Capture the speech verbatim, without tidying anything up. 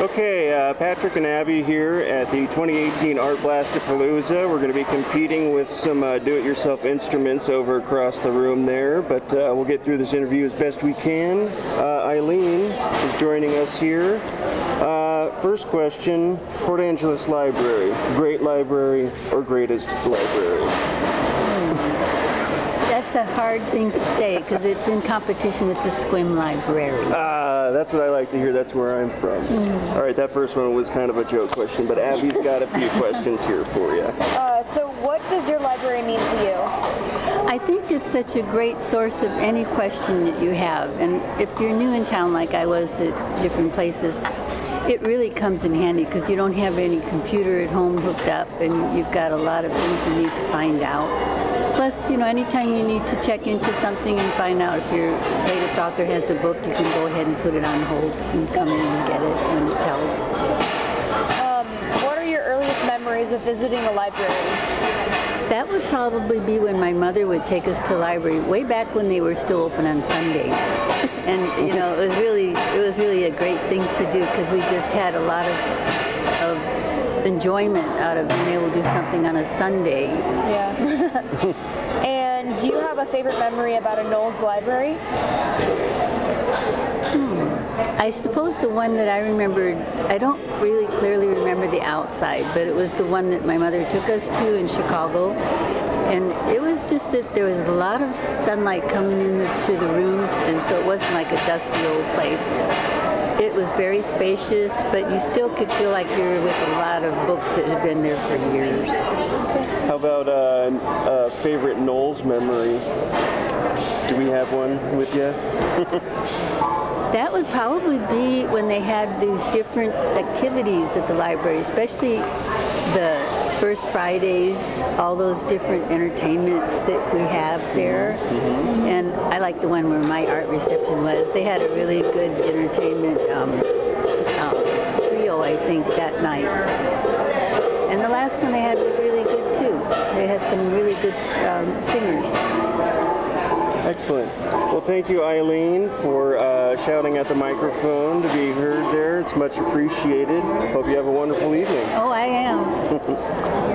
Okay, uh, Patrick and Abby here at the twenty eighteen Art Blastapalooza. We're going to be competing with some uh, do-it-yourself instruments over across the room there, but uh, we'll get through this interview as best we can. Uh, Eileen is joining us here. Uh, first question, Port Angeles Library, great library or greatest library? That's a hard thing to say because it's in competition with the Sequim Library. Ah, that's what I like to hear. That's where I'm from. Mm. All right, that first one was kind of a joke question, but Abby's got a few questions here for you. Uh, so what does your library mean to you? I think it's such a great source of any question that you have. And if you're new in town like I was at different places, it really comes in handy because you don't have any computer at home hooked up and you've got a lot of things you need to find out. Plus, you know, anytime you need to check into something and find out if your latest author has a book, you can go ahead and put it on hold and come in and get it when it's held. Um, what are your earliest memories of visiting a library? That would probably be when my mother would take us to library, way back when they were still open on Sundays. And, you know, it was really, it was really a great thing to do because we just had a lot of, of enjoyment out of being able to do something on a Sunday. Yeah. And do you have a favorite memory about a Knowles library? Hmm. I suppose the one that I remembered, I don't really clearly remember the outside, but it was the one that my mother took us to in Chicago. And it was just that there was a lot of sunlight coming into the rooms, and so it wasn't like a dusty old place. It was very spacious, but you still could feel like you were with a lot of books that had been there for years. How about uh, a favorite Knowles memory? Do we have one with you? That would probably be when they had these different activities at the library, especially the First Fridays, all those different entertainments that we have there. Mm-hmm. And I like the one where my art reception was. They had a really good entertainment um, uh, trio, I think, that night. And the last one they had was really good, too. They had some really good um, singers. Excellent. Well, thank you, Eileen, for uh, shouting at the microphone to be heard there. It's much appreciated. Hope you have a wonderful evening. Oh, I am.